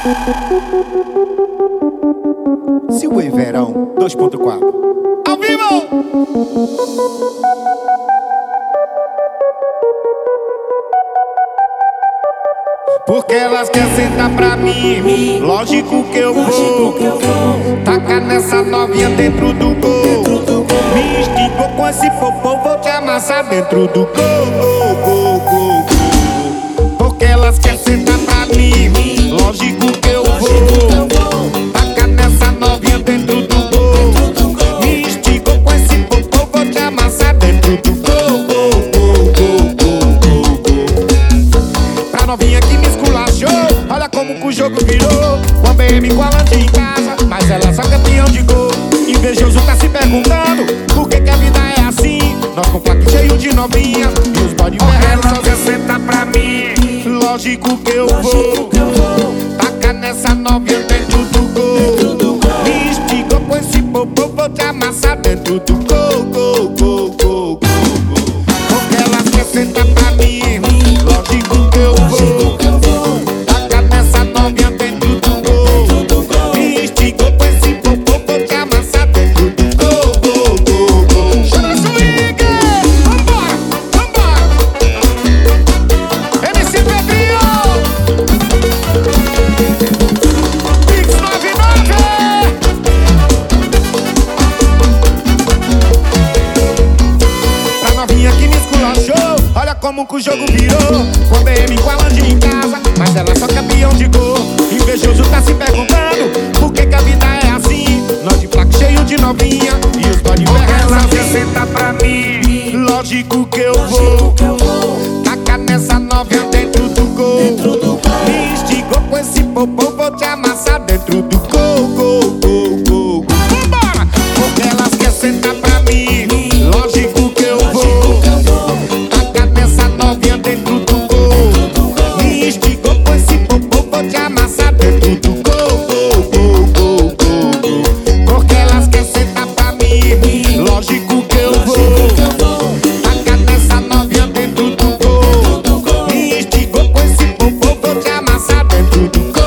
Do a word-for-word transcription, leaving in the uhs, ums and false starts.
Silway Verão dois ponto quatro. Ao vivo! Porque elas querem sentar pra mim, lógico que eu vou tacar nessa novinha dentro do gol. Me instigou com esse popô, vou te amassar dentro do gol, gol, gol, gol, gol. Porque elas querem sentar pra mim, lógico que eu vou tacar nessa novinha dentro do gol. Me instigou com esse popô, vou te amassar dentro do gol, gol, gol, gol, gol, gol. Pra novinha que me esculachou, olha como que o jogo virou. Com a B M com a Lanche em casa, mas ela só campeão de gol. Invejoso tá se perguntando por que que a vida é assim. Nós com plaque cheio de novinha e os bode ferrando só quer sentar pra mim. Lógico que eu vou tacar nessa novinha dentro do gol. Me instigou com esse popô, vou te amassar dentro do gol, gol, gol, gol, gol. Porque elas querem sentar pra mim, lógico que eu vou tacar nessa novinha dentro do gol. Me instigou com esse popô, vou te amassar dentro do gol, gol, gol, gol. Chama swing! Vambora, vambora! M C Pedrinho! Pix nove nove! Pra novinha que me esculachou, olha como que o jogo virou. Com B M com a Lanche em casa, mas ela só campeão de gol. Invejoso tá se perguntando por que que a vida é assim. Nós de plaque cheio de novinha e os bode ferrando. Ela quer sentar pra mim, lógico que eu vou tacar nessa novinha dentro do gol. Me instigou com esse popô, vou te amassar dentro do gol, gol, gol, gol, gol. Vambora! Porque elas querem sentar pra mim, lógico que eu vou tacar nessa novinha dentro do gol. Me instigou com esse popô, vou te amassar dentro do gol, gol, gol, gol, gol. Porque elas querem sentar pra mim, lógico que eu vou tacar nessa novinha dentro do gol. Me instigou com esse popô, vou te amassar dentro do gol.